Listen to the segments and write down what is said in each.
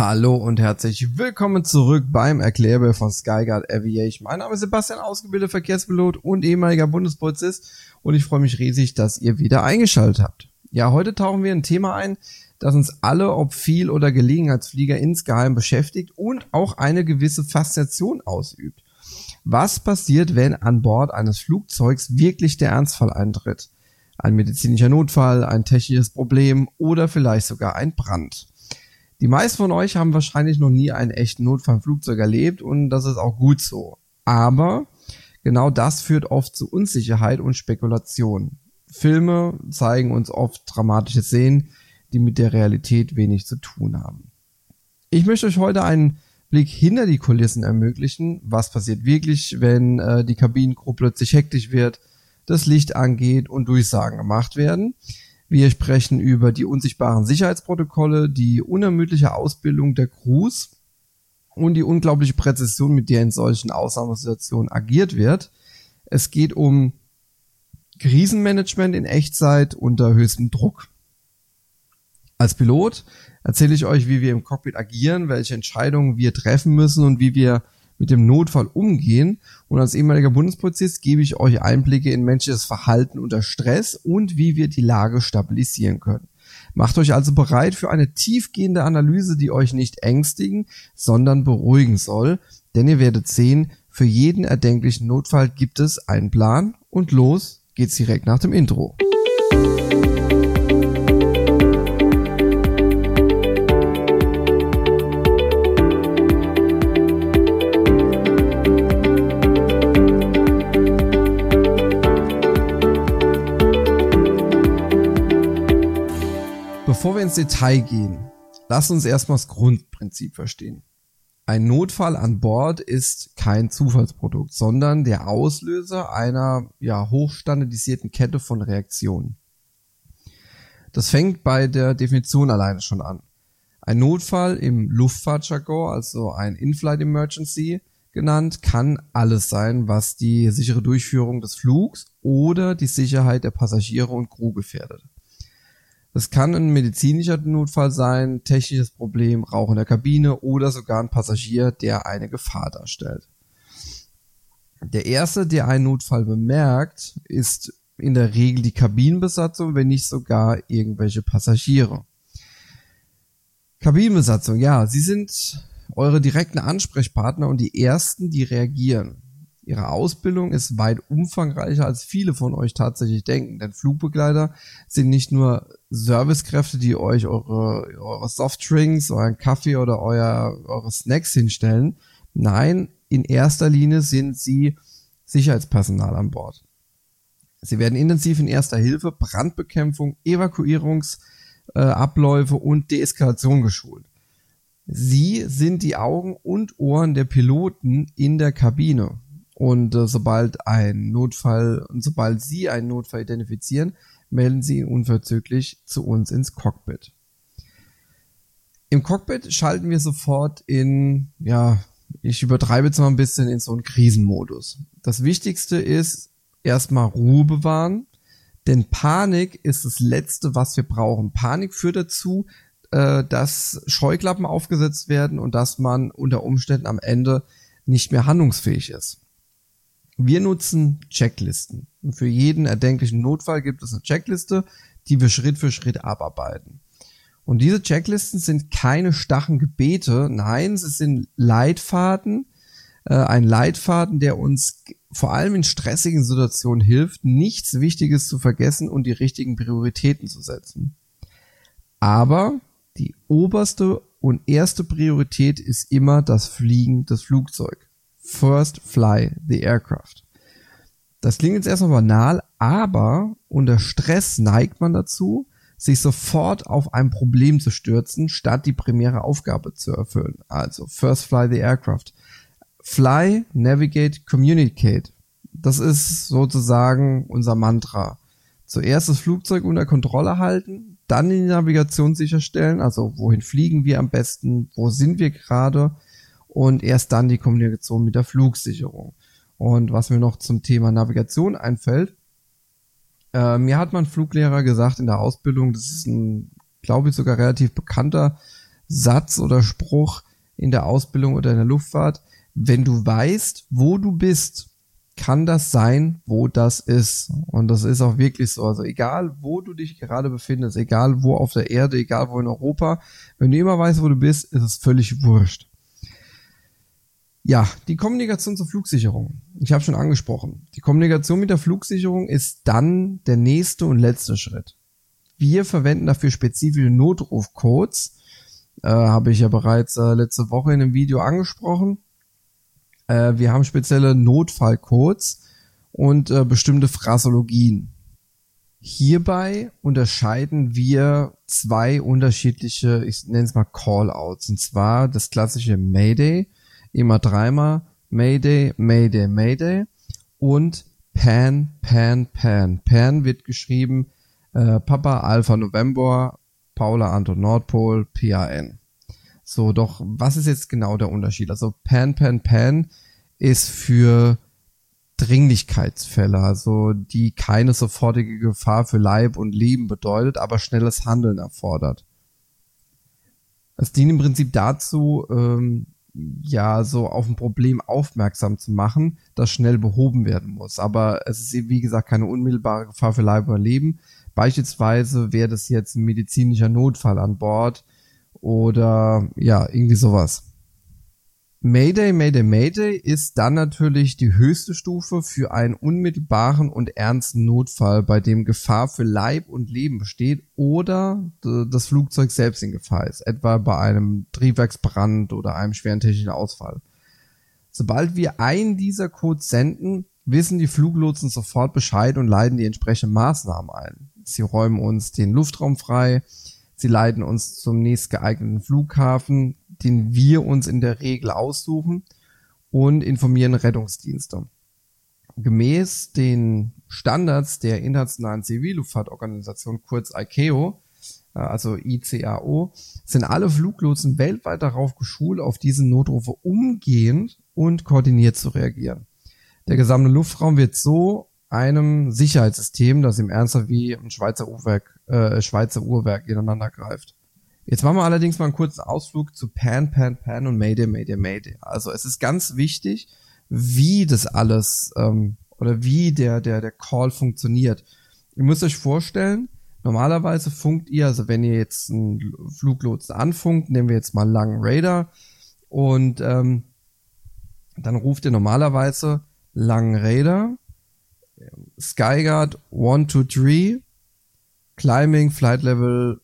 Hallo und herzlich willkommen zurück beim Erklärbär von Skyguard Aviation. Mein Name ist Sebastian, ausgebildeter Verkehrspilot und ehemaliger Bundespolizist, und ich freue mich riesig, dass ihr wieder eingeschaltet habt. Ja, heute tauchen wir in ein Thema ein, das uns alle, ob Viel- oder Gelegenheitsflieger, insgeheim beschäftigt und auch eine gewisse Faszination ausübt. Was passiert, wenn an Bord eines Flugzeugs wirklich der Ernstfall eintritt? Ein medizinischer Notfall, ein technisches Problem oder vielleicht sogar ein Brand. Die meisten von euch haben wahrscheinlich noch nie einen echten Notfall im Flugzeug erlebt, und das ist auch gut so. Aber genau das führt oft zu Unsicherheit und Spekulation. Filme zeigen uns oft dramatische Szenen, die mit der Realität wenig zu tun haben. Ich möchte euch heute einen Blick hinter die Kulissen ermöglichen. Was passiert wirklich, wenn die Kabinencrew plötzlich hektisch wird, das Licht angeht und Durchsagen gemacht werden? Wir sprechen über die unsichtbaren Sicherheitsprotokolle, die unermüdliche Ausbildung der Crews und die unglaubliche Präzision, mit der in solchen Ausnahmesituationen agiert wird. Es geht um Krisenmanagement in Echtzeit unter höchstem Druck. Als Pilot erzähle ich euch, wie wir im Cockpit agieren, welche Entscheidungen wir treffen müssen und wie wir mit dem Notfall umgehen. Und als ehemaliger Bundespolizist gebe ich euch Einblicke in menschliches Verhalten unter Stress und wie wir die Lage stabilisieren können. Macht euch also bereit für eine tiefgehende Analyse, die euch nicht ängstigen, sondern beruhigen soll. Denn ihr werdet sehen, für jeden erdenklichen Notfall gibt es einen Plan. Und los geht's direkt nach dem Intro. Bevor wir ins Detail gehen, lasst uns erstmal das Grundprinzip verstehen. Ein Notfall an Bord ist kein Zufallsprodukt, sondern der Auslöser einer hochstandardisierten Kette von Reaktionen. Das fängt bei der Definition alleine schon an. Ein Notfall im Luftfahrtjargon, also ein In-Flight Emergency genannt, kann alles sein, was die sichere Durchführung des Flugs oder die Sicherheit der Passagiere und Crew gefährdet. Das kann ein medizinischer Notfall sein, technisches Problem, Rauch in der Kabine oder sogar ein Passagier, der eine Gefahr darstellt. Der erste, der einen Notfall bemerkt, ist in der Regel die Kabinenbesatzung, wenn nicht sogar irgendwelche Passagiere. Kabinenbesatzung, ja, sie sind eure direkten Ansprechpartner und die ersten, die reagieren. Ihre Ausbildung ist weit umfangreicher, als viele von euch tatsächlich denken, denn Flugbegleiter sind nicht nur Servicekräfte, die euch eure Softdrinks, euren Kaffee oder eure Snacks hinstellen. Nein, in erster Linie sind sie Sicherheitspersonal an Bord. Sie werden intensiv in Erster Hilfe, Brandbekämpfung, Evakuierungsabläufe und Deeskalation geschult. Sie sind die Augen und Ohren der Piloten in der Kabine. Und sobald Sie einen Notfall identifizieren, melden Sie ihn unverzüglich zu uns ins Cockpit. Im Cockpit schalten wir sofort ich übertreibe jetzt mal ein bisschen, in so einen Krisenmodus. Das Wichtigste ist erstmal Ruhe bewahren, denn Panik ist das Letzte, was wir brauchen. Panik führt dazu, dass Scheuklappen aufgesetzt werden und dass man unter Umständen am Ende nicht mehr handlungsfähig ist. Wir nutzen Checklisten. Und für jeden erdenklichen Notfall gibt es eine Checkliste, die wir Schritt für Schritt abarbeiten. Und diese Checklisten sind keine starren Gebete, nein, sie sind Leitfaden. Ein Leitfaden, der uns vor allem in stressigen Situationen hilft, nichts Wichtiges zu vergessen und die richtigen Prioritäten zu setzen. Aber die oberste und erste Priorität ist immer das Fliegen des Flugzeugs. First fly the aircraft. Das klingt jetzt erstmal banal, aber unter Stress neigt man dazu, sich sofort auf ein Problem zu stürzen, statt die primäre Aufgabe zu erfüllen. Also first fly the aircraft. Fly, navigate, communicate. Das ist sozusagen unser Mantra. Zuerst das Flugzeug unter Kontrolle halten, dann die Navigation sicherstellen, also wohin fliegen wir am besten, wo sind wir gerade, und erst dann die Kommunikation mit der Flugsicherung. Und was mir noch zum Thema Navigation einfällt, mir hat mein Fluglehrer gesagt in der Ausbildung, das ist ein, glaube ich, sogar relativ bekannter Satz oder Spruch in der Ausbildung oder in der Luftfahrt: Wenn du weißt, wo du bist, kann das sein, wo das ist. Und das ist auch wirklich so. Also egal, wo du dich gerade befindest, egal wo auf der Erde, egal wo in Europa, wenn du immer weißt, wo du bist, ist es völlig wurscht. Ja, die Kommunikation zur Flugsicherung. Ich habe schon angesprochen. Die Kommunikation mit der Flugsicherung ist dann der nächste und letzte Schritt. Wir verwenden dafür spezifische Notrufcodes. Habe ich ja bereits letzte Woche in einem Video angesprochen. Wir haben spezielle Notfallcodes und bestimmte Phrasologien. Hierbei unterscheiden wir zwei unterschiedliche, ich nenne es mal Callouts. Und zwar das klassische Mayday, immer dreimal Mayday, Mayday, Mayday und Pan, Pan, Pan. Pan wird geschrieben Papa Alpha November, Paula Anton Nordpol, PAN. So, doch was ist jetzt genau der Unterschied? Also Pan, Pan, Pan ist für Dringlichkeitsfälle, also die keine sofortige Gefahr für Leib und Leben bedeutet, aber schnelles Handeln erfordert. Es dient im Prinzip dazu, so auf ein Problem aufmerksam zu machen, das schnell behoben werden muss. Aber es ist eben, wie gesagt, keine unmittelbare Gefahr für Leib oder Leben. Beispielsweise wäre das jetzt ein medizinischer Notfall an Bord oder ja, irgendwie sowas. Mayday, Mayday, Mayday ist dann natürlich die höchste Stufe für einen unmittelbaren und ernsten Notfall, bei dem Gefahr für Leib und Leben besteht oder das Flugzeug selbst in Gefahr ist, etwa bei einem Triebwerksbrand oder einem schweren technischen Ausfall. Sobald wir einen dieser Codes senden, wissen die Fluglotsen sofort Bescheid und leiten die entsprechenden Maßnahmen ein. Sie räumen uns den Luftraum frei, sie leiten uns zum nächstgeeigneten Flughafen, den wir uns in der Regel aussuchen, und informieren Rettungsdienste. Gemäß den Standards der Internationalen Zivilluftfahrtorganisation, kurz ICAO, also ICAO, sind alle Fluglotsen weltweit darauf geschult, auf diese Notrufe umgehend und koordiniert zu reagieren. Der gesamte Luftraum wird so einem Sicherheitssystem, das im Ernstfall wie ein Schweizer Uhrwerk ineinander greift. Jetzt machen wir allerdings mal einen kurzen Ausflug zu Pan, Pan, Pan und Mayday, Mayday, Mayday. Also es ist ganz wichtig, wie das alles oder wie der Call funktioniert. Ihr müsst euch vorstellen, normalerweise funkt ihr, also wenn ihr jetzt einen Fluglotsen anfunkt, nehmen wir jetzt mal einen langen Radar und dann ruft ihr normalerweise langen Radar, Skyguard 1, 2, 3, Climbing, Flight Level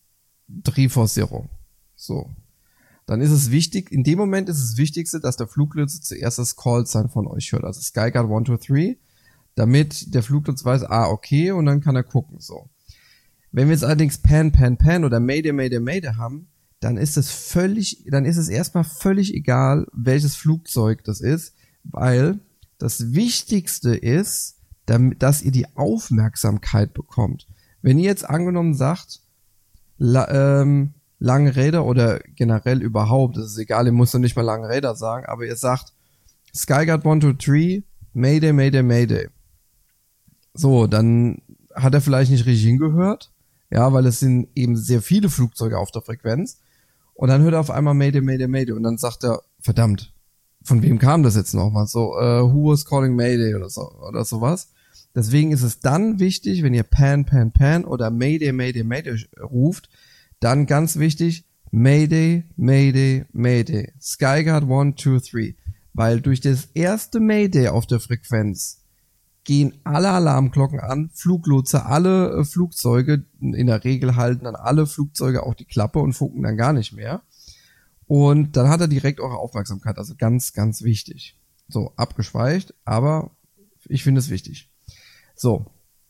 340. So. Dann ist es wichtig, in dem Moment ist es Wichtigste, dass der Fluglotse zuerst das Call-Sign von euch hört, also Skyguard 1, 2, 3, damit der Fluglotse weiß, okay, und dann kann er gucken, so. Wenn wir jetzt allerdings Pan, Pan, Pan oder Mayday, Mayday, Mayday haben, dann ist es erstmal völlig egal, welches Flugzeug das ist, weil das Wichtigste ist, dass ihr die Aufmerksamkeit bekommt. Wenn ihr jetzt angenommen sagt, lange Räder oder generell überhaupt, das ist egal, ihr müsst ja nicht mal lange Räder sagen, aber ihr sagt Skyguard 1, 2, 3, Mayday, Mayday, Mayday. So, dann hat er vielleicht nicht richtig hingehört, ja, weil es sind eben sehr viele Flugzeuge auf der Frequenz, und dann hört er auf einmal Mayday, Mayday, Mayday, und dann sagt er, verdammt, von wem kam das jetzt nochmal? So, who was calling Mayday oder sowas. Deswegen ist es dann wichtig, wenn ihr Pan, Pan, Pan oder Mayday, Mayday, Mayday ruft, dann ganz wichtig, Mayday, Mayday, Mayday, Skyguard 1, 2, 3, weil durch das erste Mayday auf der Frequenz gehen alle Alarmglocken an, Fluglotse, alle Flugzeuge, in der Regel halten dann alle Flugzeuge auch die Klappe und funken dann gar nicht mehr. Und dann hat er direkt eure Aufmerksamkeit, also ganz, ganz wichtig. So, abgeschweicht, aber ich finde es wichtig. So,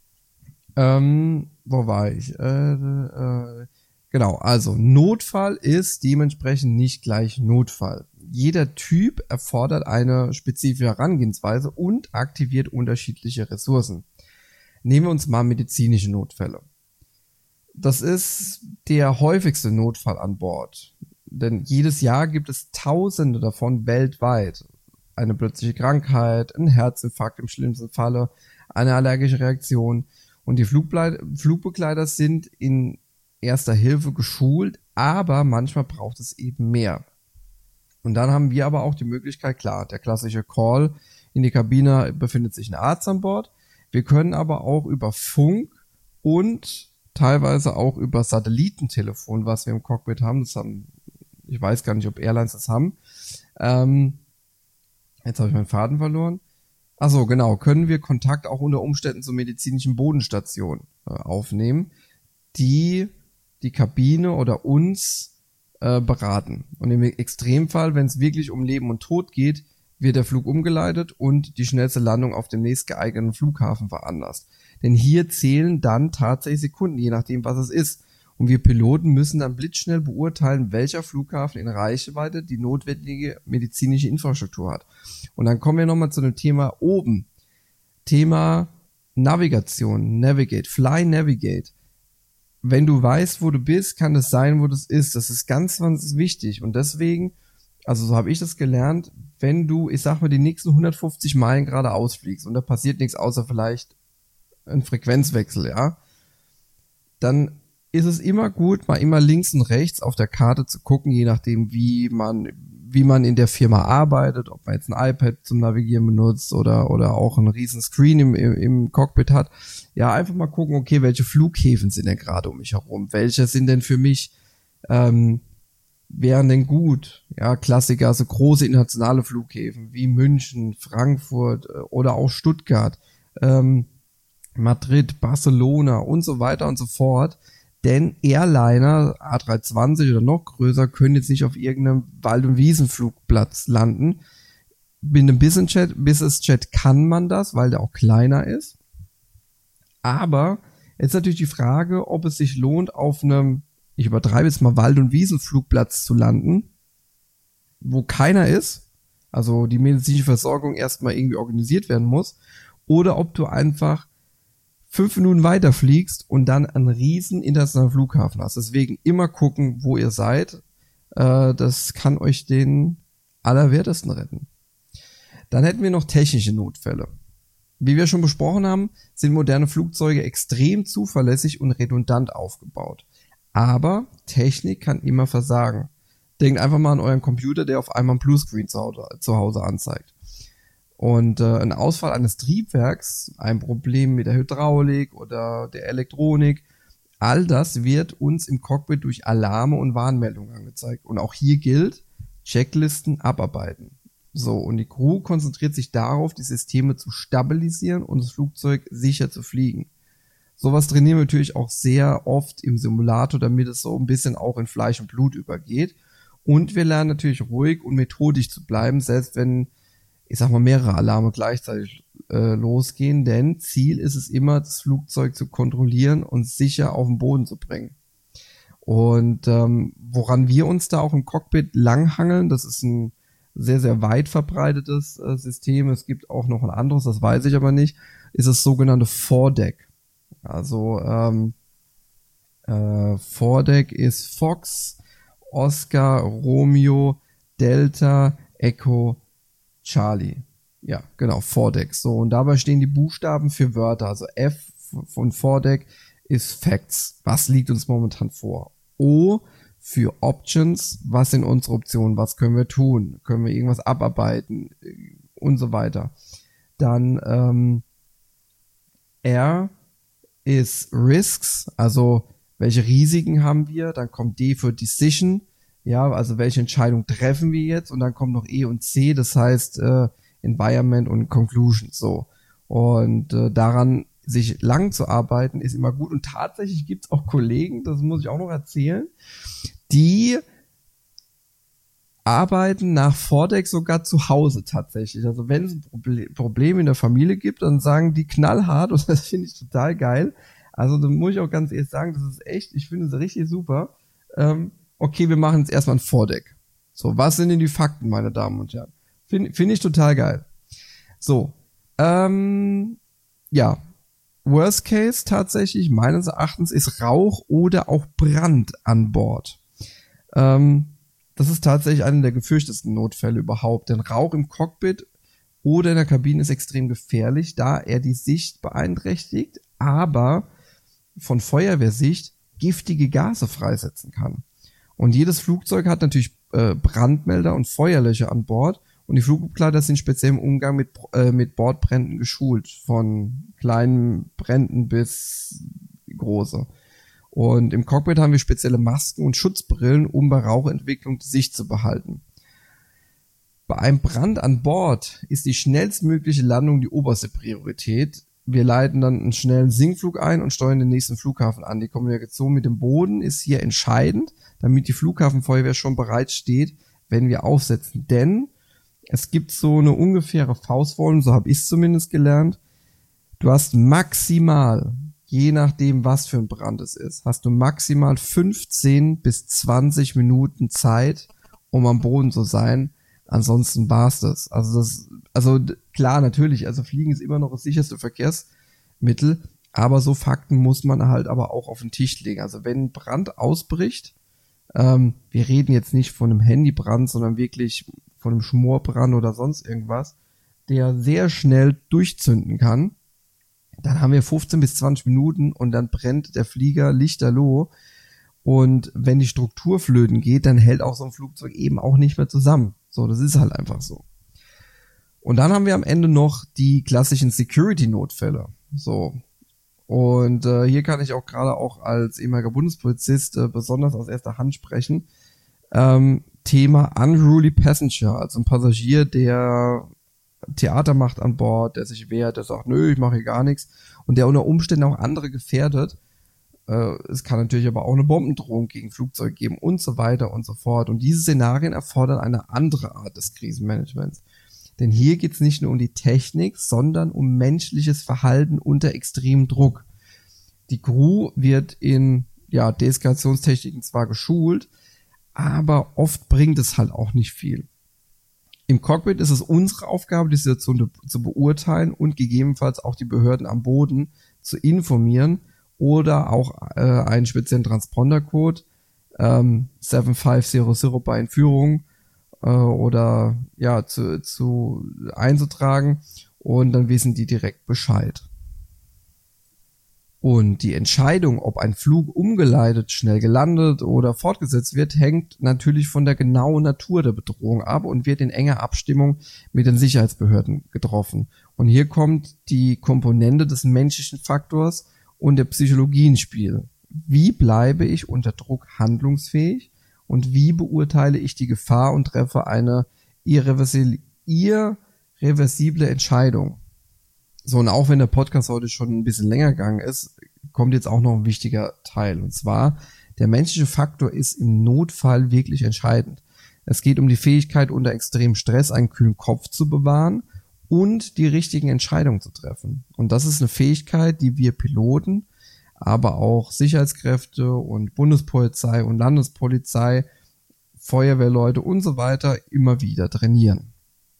wo war ich? Genau, also Notfall ist dementsprechend nicht gleich Notfall. Jeder Typ erfordert eine spezifische Herangehensweise und aktiviert unterschiedliche Ressourcen. Nehmen wir uns mal medizinische Notfälle. Das ist der häufigste Notfall an Bord, denn jedes Jahr gibt es Tausende davon weltweit. Eine plötzliche Krankheit, ein Herzinfarkt im schlimmsten Falle, eine allergische Reaktion, und die Flugbegleiter sind in Erster Hilfe geschult, aber manchmal braucht es eben mehr. Und dann haben wir aber auch die Möglichkeit, klar, der klassische Call in die Kabine, befindet sich ein Arzt an Bord. Wir können aber auch über Funk und teilweise auch über Satellitentelefon, was wir im Cockpit haben, ich weiß gar nicht, ob Airlines das haben. Jetzt habe ich meinen Faden verloren. Ach so, genau, können wir Kontakt auch unter Umständen zur medizinischen Bodenstation aufnehmen, die Kabine oder uns beraten. Und im Extremfall, wenn es wirklich um Leben und Tod geht, wird der Flug umgeleitet und die schnellste Landung auf dem nächstgeeigneten Flughafen veranlasst. Denn hier zählen dann tatsächlich Sekunden, je nachdem, was es ist. Und wir Piloten müssen dann blitzschnell beurteilen, welcher Flughafen in Reichweite die notwendige medizinische Infrastruktur hat. Und dann kommen wir nochmal zu dem Thema oben. Thema Navigation, Navigate, Fly Navigate. Wenn du weißt, wo du bist, kann es sein, wo das ist. Das ist ganz, ganz wichtig. Und deswegen, also so habe ich das gelernt, wenn du, ich sag mal, die nächsten 150 Meilen geradeaus fliegst und da passiert nichts außer vielleicht ein Frequenzwechsel, ja, dann ist es immer gut, mal immer links und rechts auf der Karte zu gucken, je nachdem, wie man in der Firma arbeitet, ob man jetzt ein iPad zum Navigieren benutzt oder auch einen riesen Screen im Cockpit hat. Ja, einfach mal gucken, okay, welche Flughäfen sind denn gerade um mich herum? Welche sind denn für mich, wären denn gut? Ja, Klassiker, so große internationale Flughäfen wie München, Frankfurt oder auch Stuttgart, Madrid, Barcelona und so weiter und so fort. Denn Airliner, A320 oder noch größer, können jetzt nicht auf irgendeinem Wald- und Wiesenflugplatz landen. Mit einem Business-Jet kann man das, weil der auch kleiner ist. Aber jetzt ist natürlich die Frage, ob es sich lohnt, auf einem, ich übertreibe jetzt mal, Wald- und Wiesenflugplatz zu landen, wo keiner ist, also die medizinische Versorgung erstmal irgendwie organisiert werden muss, oder ob du einfach 5 Minuten weiter fliegst und dann einen riesen internationalen Flughafen hast. Deswegen immer gucken, wo ihr seid. Das kann euch den Allerwertesten retten. Dann hätten wir noch technische Notfälle. Wie wir schon besprochen haben, sind moderne Flugzeuge extrem zuverlässig und redundant aufgebaut. Aber Technik kann immer versagen. Denkt einfach mal an euren Computer, der auf einmal ein Bluescreen zu Hause anzeigt. Und ein Ausfall eines Triebwerks, ein Problem mit der Hydraulik oder der Elektronik, all das wird uns im Cockpit durch Alarme und Warnmeldungen angezeigt. Und auch hier gilt, Checklisten abarbeiten. So, und die Crew konzentriert sich darauf, die Systeme zu stabilisieren und das Flugzeug sicher zu fliegen. Sowas trainieren wir natürlich auch sehr oft im Simulator, damit es so ein bisschen auch in Fleisch und Blut übergeht. Und wir lernen natürlich ruhig und methodisch zu bleiben, selbst wenn, ich sag mal, mehrere Alarme gleichzeitig losgehen, denn Ziel ist es immer, das Flugzeug zu kontrollieren und sicher auf den Boden zu bringen. Und woran wir uns da auch im Cockpit langhangeln, das ist ein sehr, sehr weit verbreitetes System. Es gibt auch noch ein anderes, das weiß ich aber nicht, ist das sogenannte Foredeck. Also Foredeck ist Fox, Oscar, Romeo, Delta, Echo, Charlie. Ja, genau, Foredeck. So, und dabei stehen die Buchstaben für Wörter. Also F von Foredeck ist Facts. Was liegt uns momentan vor? O für Options. Was sind unsere Optionen? Was können wir tun? Können wir irgendwas abarbeiten? Und so weiter. Dann R ist Risks. Also welche Risiken haben wir? Dann kommt D für Decision. Ja, also welche Entscheidung treffen wir jetzt? Und dann kommt noch E und C. Das heißt Environment und Conclusion. So. Und daran sich lang zu arbeiten, ist immer gut. Und tatsächlich gibt es auch Kollegen, das muss ich auch noch erzählen, die arbeiten nach Foredeck sogar zu Hause tatsächlich. Also wenn es ein Problem in der Familie gibt, dann sagen die knallhart, und das finde ich total geil. Also da muss ich auch ganz ehrlich sagen, das ist echt, ich finde es richtig super. Okay, wir machen jetzt erstmal ein Foredeck. So, was sind denn die Fakten, meine Damen und Herren? Finde ich total geil. So, ja, Worst Case tatsächlich, meines Erachtens, ist Rauch oder auch Brand an Bord. Das ist tatsächlich einer der gefürchtetsten Notfälle überhaupt, denn Rauch im Cockpit oder in der Kabine ist extrem gefährlich, da er die Sicht beeinträchtigt, aber von Feuerwehrsicht giftige Gase freisetzen kann. Und jedes Flugzeug hat natürlich Brandmelder und Feuerlöcher an Bord. Und die Flugbegleiter sind speziell im Umgang mit Bordbränden geschult, von kleinen Bränden bis große. Und im Cockpit haben wir spezielle Masken und Schutzbrillen, um bei Rauchentwicklung die Sicht zu behalten. Bei einem Brand an Bord ist die schnellstmögliche Landung die oberste Priorität. Wir leiten dann einen schnellen Sinkflug ein und steuern den nächsten Flughafen an. Die Kommunikation mit dem Boden ist hier entscheidend, damit die Flughafenfeuerwehr schon bereit steht, wenn wir aufsetzen. Denn es gibt so eine ungefähre Faustformel, so habe ich es zumindest gelernt. Du hast maximal, je nachdem was für ein Brand es ist, hast du maximal 15 bis 20 Minuten Zeit, um am Boden zu sein. Ansonsten war's das. Also klar, natürlich, also Fliegen ist immer noch das sicherste Verkehrsmittel, aber so Fakten muss man halt aber auch auf den Tisch legen. Also wenn ein Brand ausbricht, wir reden jetzt nicht von einem Handybrand, sondern wirklich von einem Schmorbrand oder sonst irgendwas, der sehr schnell durchzünden kann, dann haben wir 15 bis 20 Minuten und dann brennt der Flieger lichterloh. Und wenn die Struktur flöten geht, dann hält auch so ein Flugzeug eben auch nicht mehr zusammen. So, das ist halt einfach so. Und dann haben wir am Ende noch die klassischen Security-Notfälle. So. Und hier kann ich auch gerade auch als ehemaliger Bundespolizist besonders aus erster Hand sprechen. Thema Unruly Passenger, also ein Passagier, der Theater macht an Bord, der sich wehrt, der sagt, nö, ich mache hier gar nichts und der unter Umständen auch andere gefährdet. Es kann natürlich aber auch eine Bombendrohung gegen Flugzeuge geben und so weiter und so fort. Und diese Szenarien erfordern eine andere Art des Krisenmanagements. Denn hier geht es nicht nur um die Technik, sondern um menschliches Verhalten unter extremem Druck. Die Crew wird in Deeskalationstechniken zwar geschult, aber oft bringt es halt auch nicht viel. Im Cockpit ist es unsere Aufgabe, die Situation zu beurteilen und gegebenenfalls auch die Behörden am Boden zu informieren oder auch einen speziellen Transpondercode 7500 bei Entführung oder zu einzutragen und dann wissen die direkt Bescheid. Und die Entscheidung, ob ein Flug umgeleitet, schnell gelandet oder fortgesetzt wird, hängt natürlich von der genauen Natur der Bedrohung ab und wird in enger Abstimmung mit den Sicherheitsbehörden getroffen. Und hier kommt die Komponente des menschlichen Faktors und der Psychologie ins Spiel. Wie bleibe ich unter Druck handlungsfähig und wie beurteile ich die Gefahr und treffe eine irreversible Entscheidung? So, und auch wenn der Podcast heute schon ein bisschen länger gegangen ist, kommt jetzt auch noch ein wichtiger Teil. Und zwar, der menschliche Faktor ist im Notfall wirklich entscheidend. Es geht um die Fähigkeit, unter extremem Stress einen kühlen Kopf zu bewahren und die richtigen Entscheidungen zu treffen. Und das ist eine Fähigkeit, die wir Piloten, aber auch Sicherheitskräfte und Bundespolizei und Landespolizei, Feuerwehrleute und so weiter immer wieder trainieren.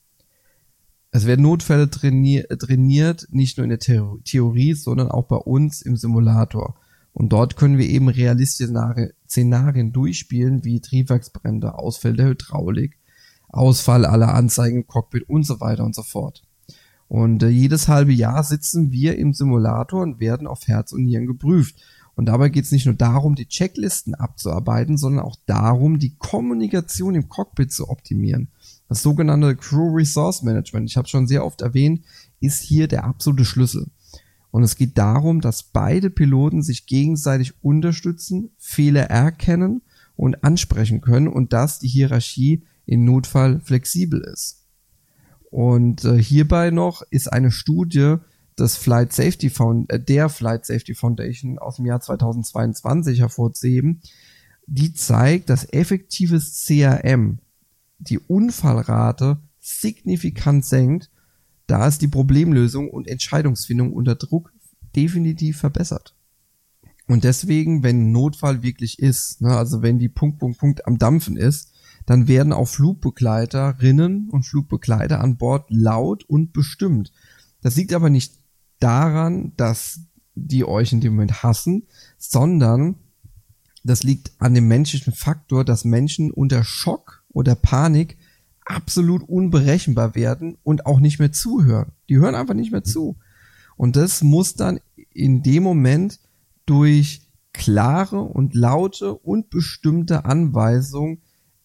Es werden Notfälle trainiert, nicht nur in der Theorie, sondern auch bei uns im Simulator. Und dort können wir eben realistische Szenarien durchspielen, wie Triebwerksbrände, Ausfall der Hydraulik, Ausfall aller Anzeigen im Cockpit und so weiter und so fort. Und jedes halbe Jahr sitzen wir im Simulator und werden auf Herz und Nieren geprüft. Und dabei geht es nicht nur darum, die Checklisten abzuarbeiten, sondern auch darum, die Kommunikation im Cockpit zu optimieren. Das sogenannte Crew Resource Management, ich habe es schon sehr oft erwähnt, ist hier der absolute Schlüssel. Und es geht darum, dass beide Piloten sich gegenseitig unterstützen, Fehler erkennen und ansprechen können und dass die Hierarchie im Notfall flexibel ist. Und hierbei noch ist eine Studie des Flight Safety Foundation aus dem Jahr 2022 hervorzuheben, die zeigt, dass effektives CRM die Unfallrate signifikant senkt, da es die Problemlösung und Entscheidungsfindung unter Druck definitiv verbessert. Und deswegen, wenn ein Notfall wirklich ist, also wenn die Punkt am Dampfen ist, dann werden auch Flugbegleiterinnen und Flugbegleiter an Bord laut und bestimmt. Das liegt aber nicht daran, dass die euch in dem Moment hassen, sondern das liegt an dem menschlichen Faktor, dass Menschen unter Schock oder Panik absolut unberechenbar werden und auch nicht mehr zuhören. Die hören einfach nicht mehr zu. Und das muss dann in dem Moment durch klare und laute und bestimmte Anweisungen,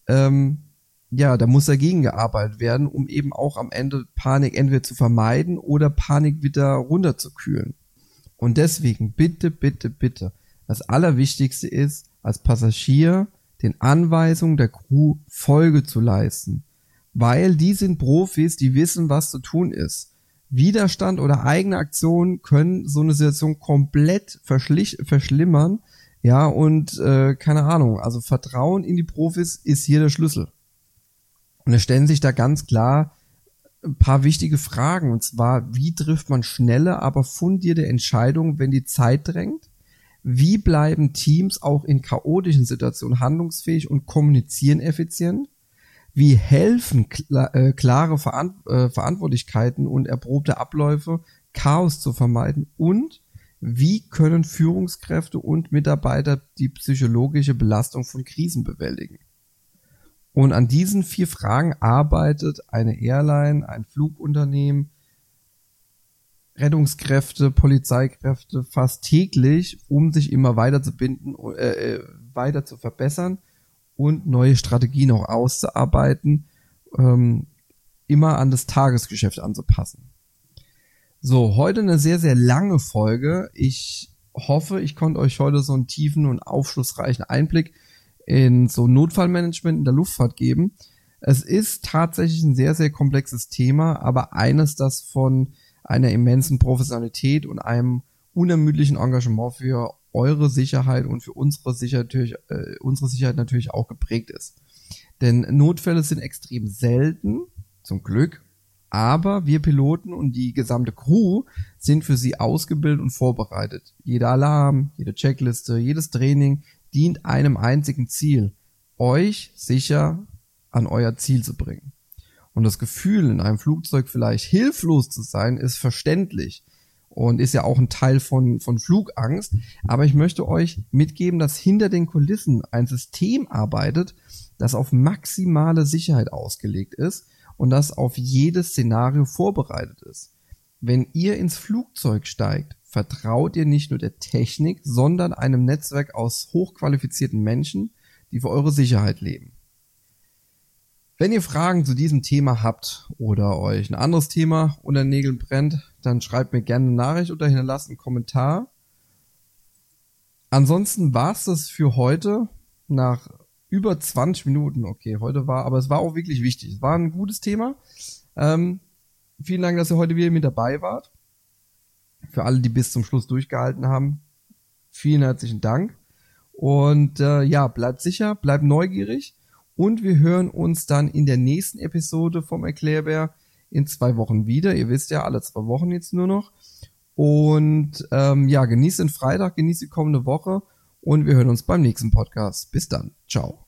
da muss dagegen gearbeitet werden, um eben auch am Ende Panik entweder zu vermeiden oder Panik wieder runterzukühlen. Und deswegen bitte, bitte, bitte, das Allerwichtigste ist, als Passagier den Anweisungen der Crew Folge zu leisten. Weil die sind Profis, die wissen, was zu tun ist. Widerstand oder eigene Aktionen können so eine Situation komplett verschlimmern. Ja, und keine Ahnung, also Vertrauen in die Profis ist hier der Schlüssel. Und es stellen sich da ganz klar ein paar wichtige Fragen. Und zwar, wie trifft man schnelle, aber fundierte Entscheidungen, wenn die Zeit drängt? Wie bleiben Teams auch in chaotischen Situationen handlungsfähig und kommunizieren effizient? Wie helfen klare Verantwortlichkeiten und erprobte Abläufe, Chaos zu vermeiden? Und wie können Führungskräfte und Mitarbeiter die psychologische Belastung von Krisen bewältigen? Und an diesen 4 Fragen arbeitet eine Airline, ein Flugunternehmen, Rettungskräfte, Polizeikräfte fast täglich, um sich immer weiter zu weiter zu verbessern und neue Strategien auch auszuarbeiten, immer an das Tagesgeschäft anzupassen. So, heute eine sehr, sehr lange Folge. Ich hoffe, ich konnte euch heute so einen tiefen und aufschlussreichen Einblick in so Notfallmanagement in der Luftfahrt geben. Es ist tatsächlich ein sehr, sehr komplexes Thema, aber eines, das von einer immensen Professionalität und einem unermüdlichen Engagement für eure Sicherheit und für unsere Sicherheit natürlich auch geprägt ist. Denn Notfälle sind extrem selten, zum Glück, aber wir Piloten und die gesamte Crew sind für sie ausgebildet und vorbereitet. Jeder Alarm, jede Checkliste, jedes Training dient einem einzigen Ziel, euch sicher an euer Ziel zu bringen. Und das Gefühl, in einem Flugzeug vielleicht hilflos zu sein, ist verständlich und ist ja auch ein Teil von Flugangst. Aber ich möchte euch mitgeben, dass hinter den Kulissen ein System arbeitet, das auf maximale Sicherheit ausgelegt ist und das auf jedes Szenario vorbereitet ist. Wenn ihr ins Flugzeug steigt, vertraut ihr nicht nur der Technik, sondern einem Netzwerk aus hochqualifizierten Menschen, die für eure Sicherheit leben. Wenn ihr Fragen zu diesem Thema habt oder euch ein anderes Thema unter den Nägeln brennt, dann schreibt mir gerne eine Nachricht oder hinterlasst einen Kommentar. Ansonsten war's das für heute nach über 20 Minuten. Okay, aber es war auch wirklich wichtig. Es war ein gutes Thema. Vielen Dank, dass ihr heute wieder mit dabei wart. Für alle, die bis zum Schluss durchgehalten haben, vielen herzlichen Dank. Und bleibt sicher, bleibt neugierig. Und wir hören uns dann in der nächsten Episode vom Erklärbär in 2 Wochen wieder. Ihr wisst ja, alle 2 Wochen jetzt nur noch. Und genießt den Freitag, genießt die kommende Woche. Und wir hören uns beim nächsten Podcast. Bis dann. Ciao.